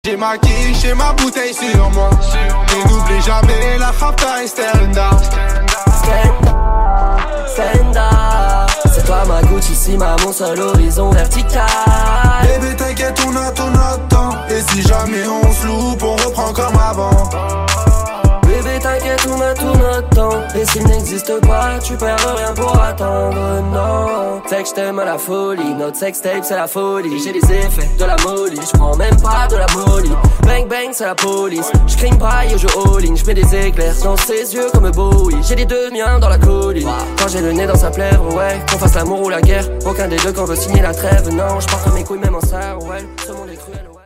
J'ai ma quiche et ma bouteille sur moi. Et n'oublie jamais la rapta et stand up. Stand up. C'est toi ma Gucci, si ma mon seul horizon vertical. Bébé t'inquiète, on a ton temps. Et si jamais on se loupe, on reprend comme avant. Bébé t'inquiète, on a tout notre temps. Et s'il n'existe pas, tu perds rien pour attendre, non. C'est que je t'aime à la folie, notre sextape c'est la folie. J'ai les effets de la molly, je prends même pas de la molly. Bang bang c'est la police, je crime pas et je all-in. Je mets des éclairs dans ses yeux comme Bowie. J'ai les deux miens dans la colline. Quand j'ai le nez dans sa plaire, ouais. Qu'on fasse l'amour ou la guerre, aucun des deux qu'on veut signer la trêve. Non, je porte mes couilles même en serre, ouais. Ce monde est cruel, ouais.